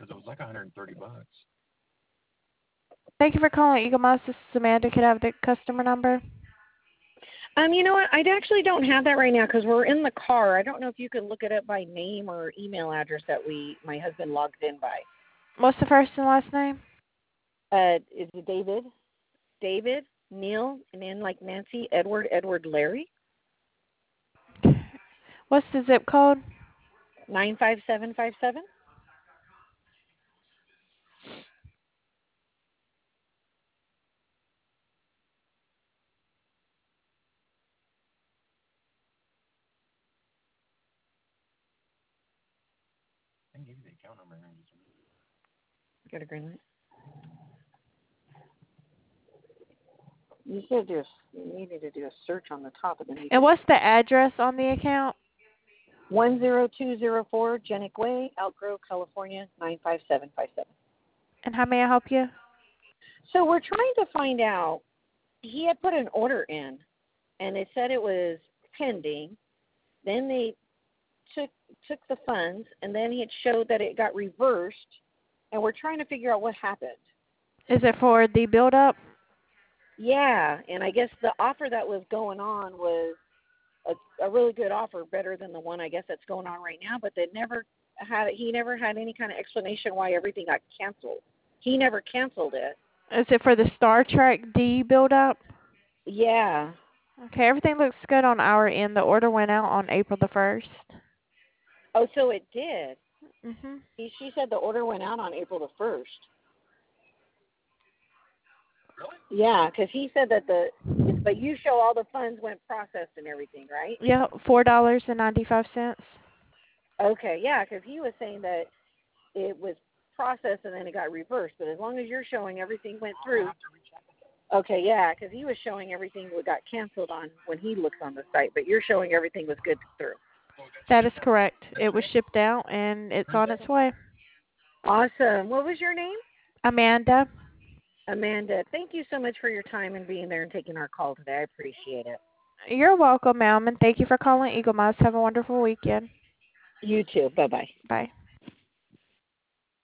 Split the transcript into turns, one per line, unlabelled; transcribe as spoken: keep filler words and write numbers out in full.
Thank you for calling Eagle Mouse. This is Amanda. Could I have the customer number?
Um, you know what? I actually don't have that right now because we're in the car. I don't know if you can look it up by name or email address that we my husband logged in by.
What's the first and last name?
Uh, is it David? David, Neil, and then like Nancy, Edward, Edward, Larry.
What's the zip code?
Nine five seven five seven. Got a green light. You said do a, you needed to do a search on the top of the.
And what's the address on the account?
One zero two zero four Genic Way, Elk Grove, California nine five seven five seven.
And how may I help you?
So we're trying to find out. He had put an order in, and it said it was pending. Then they took took the funds, and then it showed that it got reversed, and we're trying to figure out what happened.
Is it for the build-up?
Yeah, and I guess the offer that was going on was a, a really good offer, better than the one I guess that's going on right now. But they never had he never had any kind of explanation why everything got canceled. He never canceled it.
Is it for the Star Trek D build-up?
Yeah.
Okay, everything looks good on our end. The order went out on April the first.
Oh, so it did.
Mhm.
She, she said the order went out on April the first. Really? Yeah, because he said that the, but you show all the funds went processed and everything, right?
Yeah, four dollars and ninety-five cents.
Okay, yeah, because he was saying that it was processed and then it got reversed. But as long as you're showing everything went through. Okay, yeah, because he was showing everything got canceled on when he looks on the site, but you're showing everything was good through.
That is correct. It was shipped out and it's on its way.
Awesome. What was your name?
Amanda.
Amanda, thank you so much for your time and being there and taking our call today. I appreciate it.
You're welcome, ma'am, and thank you for calling Eagle Mouse. Have a wonderful weekend.
You too. Bye-bye.
Bye.